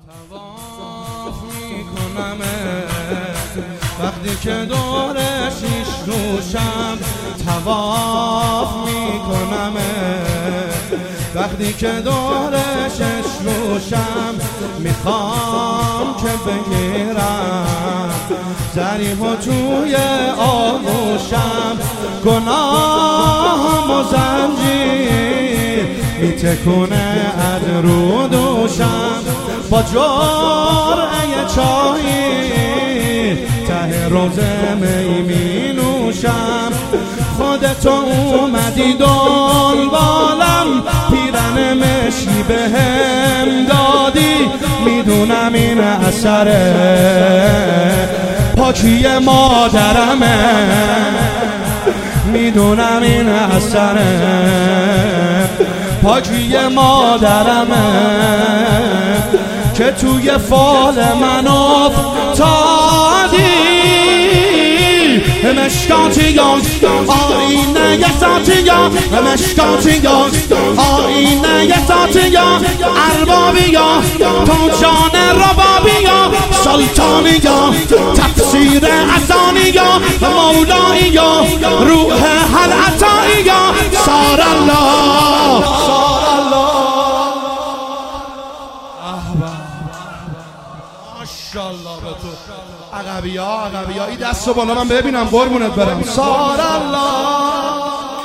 طواف میکنم وقتی که دور شیش روشم، طواف میکنم وقتی که دور شش روشم، میخوام که بگیرم ذریح و توی آغوشم، گناهم و زنجیر میتکونه از رو دوشم، با جرعه چایی ته روزه می می نوشم، خودتو اومدی دنبالم، پیرن مشکی بهم دادی، میدونم این اثره پاکی مادرمه، میدونم این اثره پاکی مادرمه که توی فال من افتادی. مشکاتیان آینه ذاتیان، مشکاتیان آینه ذاتیان، اربابیان تو جان ربابیان، سلطانیان تفسیر ازانیان، مولاییان روح هر عطاییان، سار الله سار الله. ماشاءالله به تو عقبیا این دستو بالا من ببینم قربونت برم. سار الله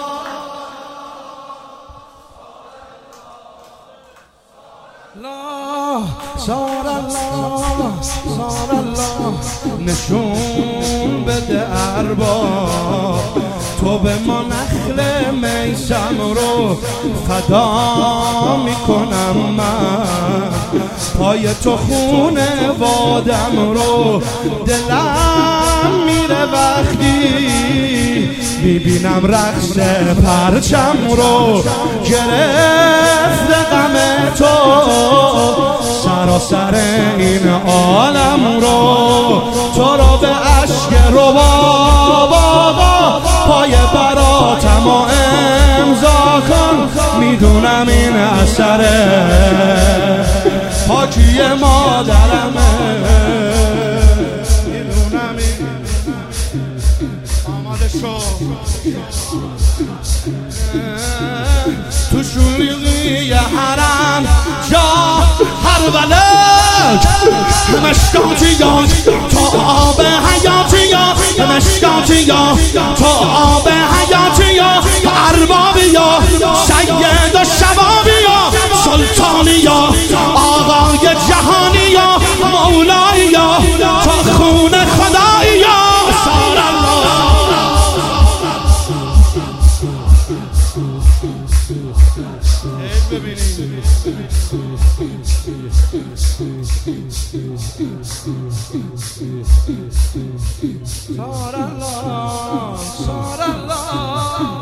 لا سار الله سار الله. نشون بده ارباب تو به ما نخل میسم رو فدا میکنم، من پای تو خونه وادم رو دلم میره وقتی ببینم رقص پرچم رو، گرفت غم تو سراسر این عالم رو، تو رو به اشک رو بابا پای براتم و امضا کن، میدونم این اثره پاکی مادرمه، میدونم این آماده شو تو شوریقی حرم جا هر ولد مشکاتیان تو آب حیاتیان، مشکاتیان تو آب حیاتیان، اربابیان سید و شبابیان، سلطانیان آقای جهانیان، مولاییان تو خون خداییان، سار الله. ببینید سار الله سار الله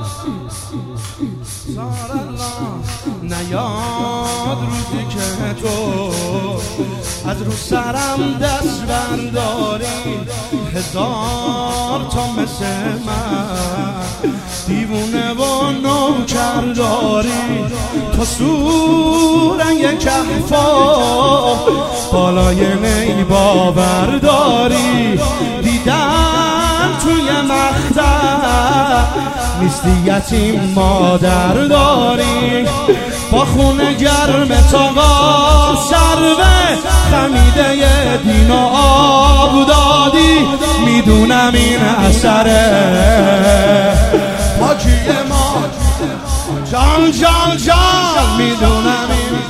سار الله. نیاد روزی که تو از رو سرم دست برداری، هزار تا مثل من دیوونه و نوکر داری، تو سورنگ کهفا بالای نی باور داری، دیدن توی مختر نیستی یتیم مادر داری، با خون گرم تاقا سروه خمیده دین و آب دادی، میدونم این اثره پاکی ما جان جان جان، میدونم این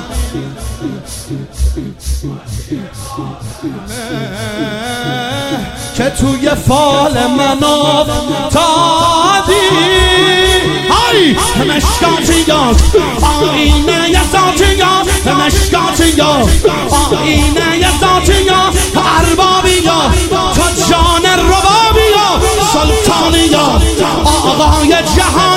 که توی فال من افتادی. های مشکاتیان آینه ذاتیان، مشکاتیان آینه ذاتیان، اربابیان تو جان ربابیان، سلطانیان آقای جهان